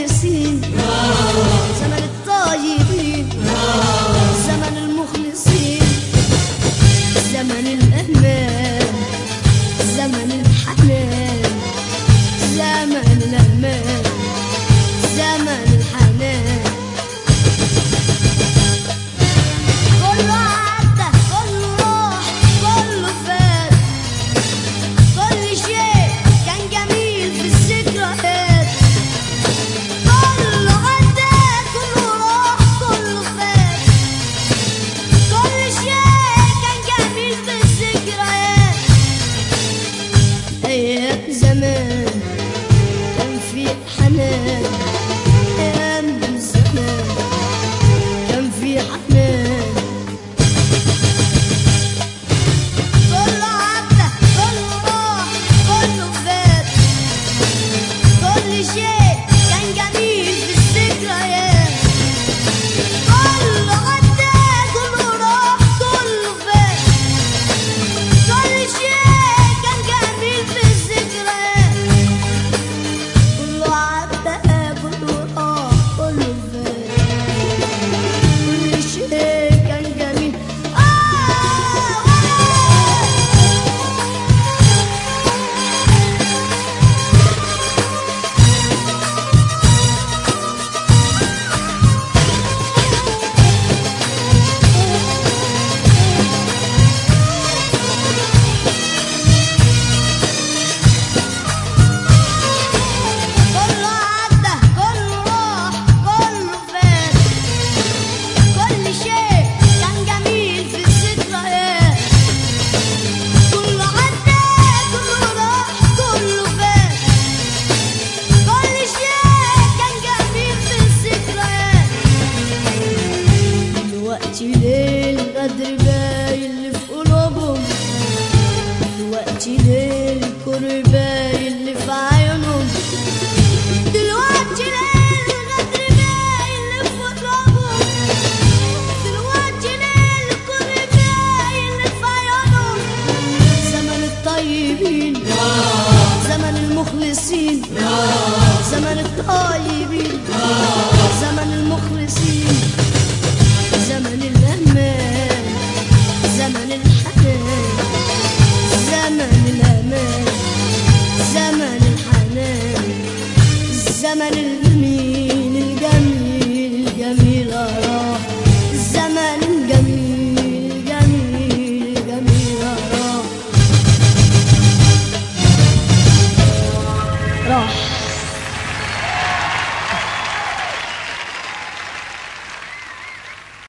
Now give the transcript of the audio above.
المخلصين، زمن الطيبين، زمن المخلصين، زمن الأمان، زمن الحنان، زمن الأمان، زمن الحنان. كله عدى، كله راح، كله فات، كل شيء كان جميل في الذكريات. كله عدى، كله راح، كله فات، كل شيء كان جميل في الذكريات. أيام زمان كان في حنان، أيام زمان كان في حنان. كله عدى، كله راح، كله فات، كل شيء كان جميل في الذكريات. كله عدى، كله راح، كله فات، كل شيء كان جميل في الذكريات. كله عدى، كله راح، كله فات، كل شيء كان جميل. كله عدى، كله راح، كله فات، كل شيء كان جميل في الذكريات. كله عدى، كله راح، كله فات، كل شيء كان جميل في الذكريات. دلوقتي ليه الغدر باين اللي في قلوبهم؟ دلوقتي ليه الكره باين اللي في عيونهم؟ دلوقتي ليه الغدر باين اللي في قلوبهم؟ دلوقتي ليه الكره باين اللي في عيونهم؟ زمن الطيبين، زمن المخلصين، زمن الطيبين.